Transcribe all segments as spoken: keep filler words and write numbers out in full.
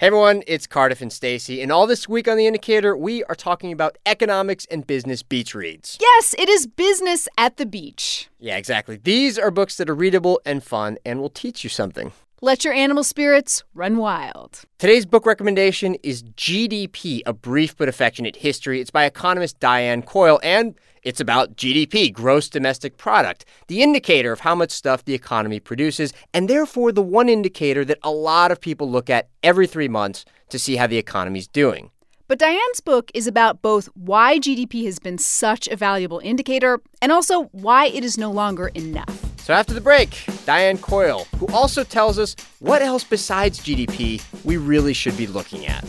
Hey everyone, it's Cardiff and Stacey, and all this week on The Indicator, we are talking about economics and business beach reads. Yes, it is business at the beach. Yeah, exactly. These are books that are readable and fun and will teach you something. Let your animal spirits run wild. Today's book recommendation is G D P, A Brief But Affectionate History. It's by economist Diane Coyle, and it's about G D P, gross domestic product, the indicator of how much stuff the economy produces, and therefore the one indicator that a lot of people look at every three months to see how the economy's doing. But Diane's book is about both why G D P has been such a valuable indicator and also why it is no longer enough. So after the break, Diane Coyle, who also tells us what else besides G D P we really should be looking at.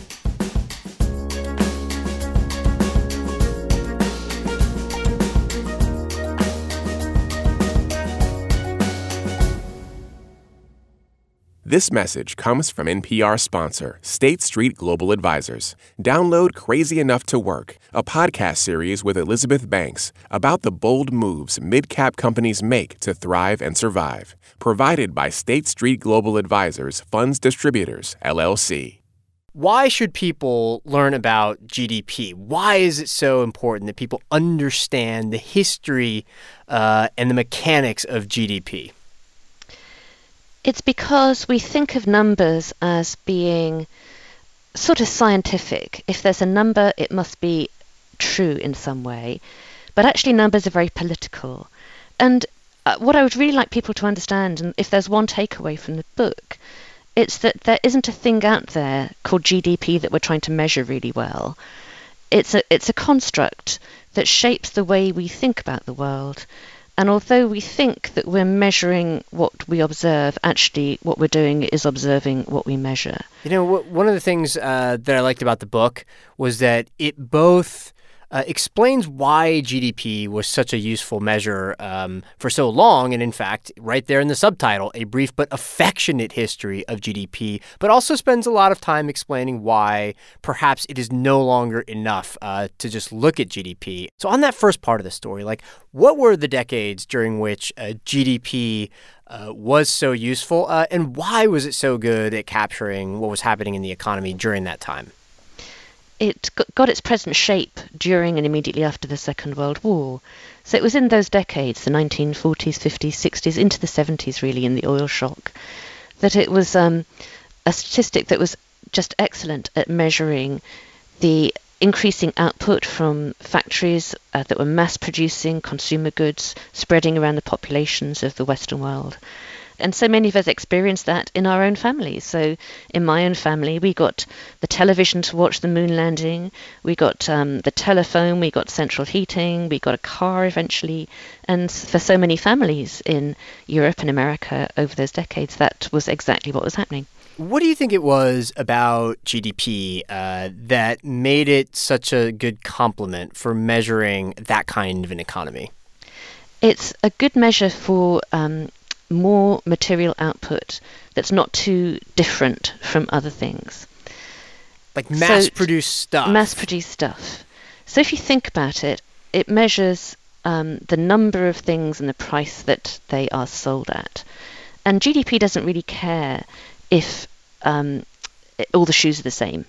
This message comes from N P R sponsor, State Street Global Advisors. Download Crazy Enough to Work, a podcast series with Elizabeth Banks about the bold moves mid-cap companies make to thrive and survive. Provided by State Street Global Advisors Funds Distributors, L L C. Why should people learn about G D P? Why is it so important that people understand the history uh, and the mechanics of G D P? It's because we think of numbers as being sort of scientific. If there's a number, it must be true in some way. But actually, numbers are very political. And uh, what I would really like people to understand, and if there's one takeaway from the book, it's that there isn't a thing out there called G D P that we're trying to measure really well. It's a, it's a construct that shapes the way we think about the world. And although we think that we're measuring what we observe, actually what we're doing is observing what we measure. You know, w- one of the things uh, that I liked about the book was that it both uh, explains why G D P was such a useful measure um, for so long, and in fact, right there in the subtitle, A Brief But Affectionate History of G D P, but also spends a lot of time explaining why perhaps it is no longer enough uh, to just look at G D P. So on that first part of the story, like, what were the decades during which uh, G D P uh, was so useful, uh, and why was it so good at capturing what was happening in the economy during that time? It got its present shape during and immediately after the Second World War. So it was in those decades, the nineteen forties, fifties, sixties, into the seventies really, in the oil shock, that it was um, a statistic that was just excellent at measuring the increasing output from factories uh, that were mass producing consumer goods, spreading around the populations of the Western world. And so many of us experienced that in our own families. So in my own family, we got the television to watch the moon landing, we got um, the telephone, we got central heating, we got a car eventually. And for so many families in Europe and America over those decades, that was exactly what was happening. What do you think it was about G D P uh, that made it such a good complement for measuring that kind of an economy? It's a good measure for um, more material output that's not too different from other things. Like mass-produced so, stuff. Mass-produced stuff. So if you think about it, it measures um, the number of things and the price that they are sold at. And G D P doesn't really care if um, all the shoes are the same.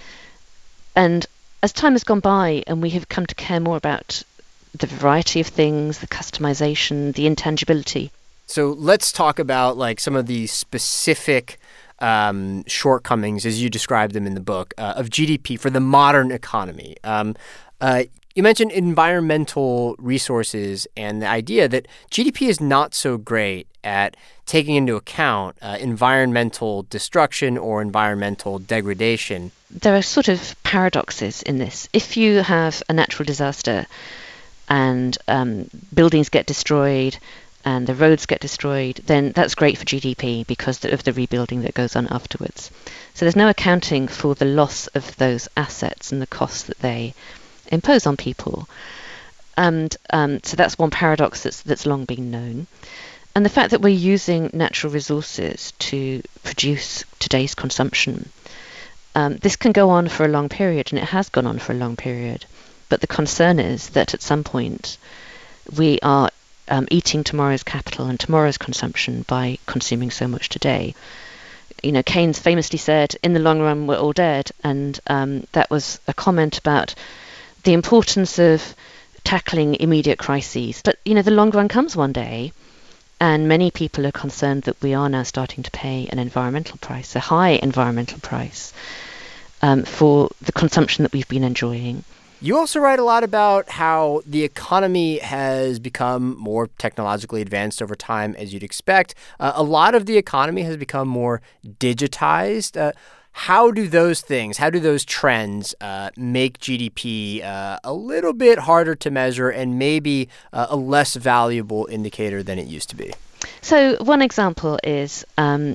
And as time has gone by and we have come to care more about the variety of things, the customization, the intangibility. So let's talk about like some of the specific um, shortcomings, as you described them in the book, uh, of G D P for the modern economy. Um, uh, you mentioned environmental resources and the idea that G D P is not so great at taking into account uh, environmental destruction or environmental degradation. There are sort of paradoxes in this. If you have a natural disaster and um, buildings get destroyed and the roads get destroyed, then that's great for G D P because of the rebuilding that goes on afterwards. So there's no accounting for the loss of those assets and the costs that they impose on people. And um, so that's one paradox that's, that's long been known. And the fact that we're using natural resources to produce today's consumption, um, this can go on for a long period, and it has gone on for a long period. But the concern is that at some point we are um, eating tomorrow's capital and tomorrow's consumption by consuming so much today. you know, Keynes famously said, in the long run, we're all dead. And um, that was a comment about the importance of tackling immediate crises. But, you know, the long run comes one day. And many people are concerned that we are now starting to pay an environmental price, a high environmental price, um, for the consumption that we've been enjoying. You also write a lot about how the economy has become more technologically advanced over time, as you'd expect. Uh, a lot of the economy has become more digitized. Uh, how do those things, how do those trends uh, make G D P uh, a little bit harder to measure and maybe uh, a less valuable indicator than it used to be? So one example is um,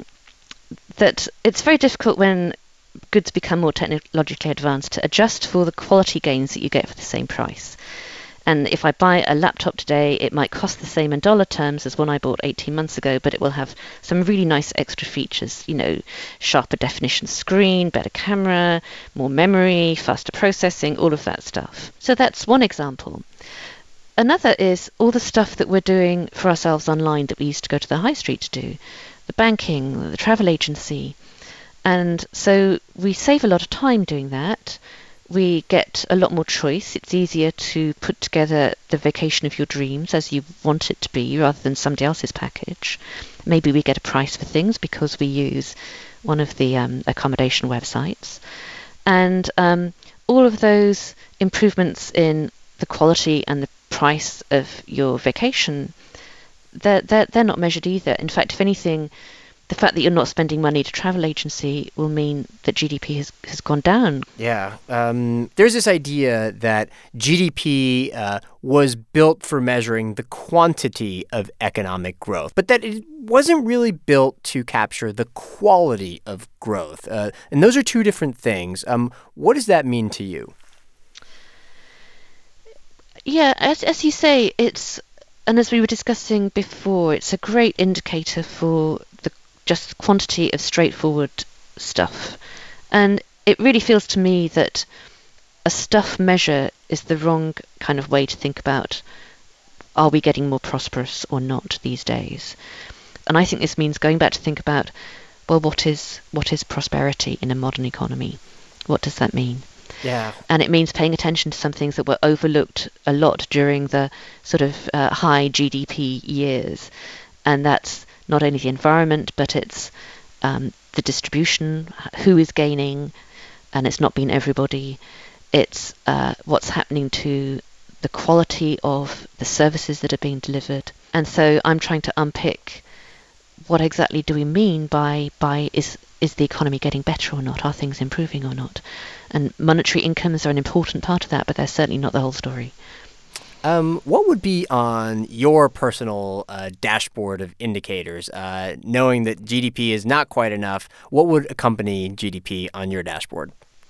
that it's very difficult when goods become more technologically advanced to adjust for the quality gains that you get for the same price. And if I buy a laptop today, it might cost the same in dollar terms as one I bought eighteen months ago, but it will have some really nice extra features, you know, sharper definition screen, better camera, more memory, faster processing, all of that stuff. So that's one example. Another is all the stuff that we're doing for ourselves online that we used to go to the high street to do, the banking, the travel agency. And so we save a lot of time doing that. We get a lot more choice. It's easier to put together the vacation of your dreams as you want it to be rather than somebody else's package. Maybe we get a price for things because we use one of the um, accommodation websites. And um, all of those improvements in the quality and the price of your vacation, they're, they're, they're not measured either. In fact, if anything, the fact that you're not spending money at a travel agency will mean that G D P has, has gone down. Yeah. Um, there's this idea that G D P uh, was built for measuring the quantity of economic growth, but that it wasn't really built to capture the quality of growth. Uh, and those are two different things. Um, what does that mean to you? Yeah, as, as you say, it's, and as we were discussing before, it's a great indicator for the just quantity of straightforward stuff. And it really feels to me that a stuff measure is the wrong kind of way to think about, are we getting more prosperous or not these days? And I think this means going back to think about, well, what is what is prosperity in a modern economy? What does that mean? Yeah. And it means paying attention to some things that were overlooked a lot during the sort of uh, high G D P years. And that's not only the environment, but it's um, the distribution, who is gaining, and it's not been everybody. It's uh, what's happening to the quality of the services that are being delivered. And so I'm trying to unpick what exactly do we mean by by is is the economy getting better or not? Are things improving or not? And monetary incomes are an important part of that, but they're certainly not the whole story. Um, what would be on your personal uh, dashboard of indicators, uh, knowing that G D P is not quite enough? What would accompany G D P on your dashboard?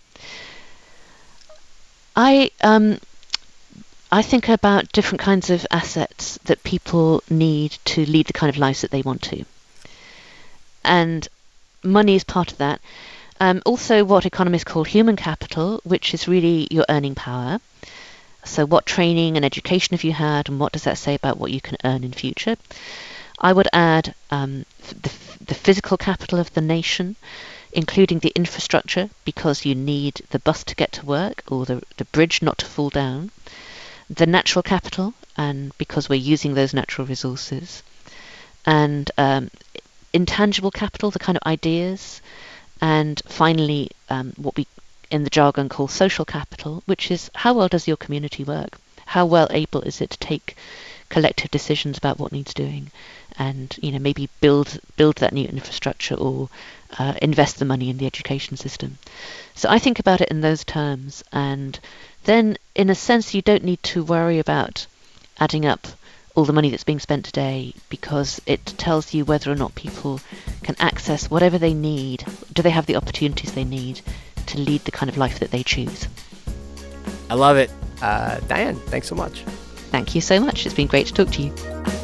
I um, I think about different kinds of assets that people need to lead the kind of lives that they want to. And money is part of that. Um, also what economists call human capital, which is really your earning power. So what training and education have you had, and what does that say about what you can earn in future? I would add um, the, the physical capital of the nation, including the infrastructure, because you need the bus to get to work or the, the bridge not to fall down. The natural capital, and because we're using those natural resources. And um, intangible capital, the kind of ideas. And finally, um, what we in the jargon call social capital, which is how well does your community work? How well able is it to take collective decisions about what needs doing, and you know maybe build build that new infrastructure or uh, invest the money in the education system. So I think about it in those terms, and then in a sense you don't need to worry about adding up all the money that's being spent today, because it tells you whether or not people can access whatever they need. Do they have the opportunities they need to lead the kind of life that they choose? I love it. Uh, Diane, thanks so much. Thank you so much. It's been great to talk to you.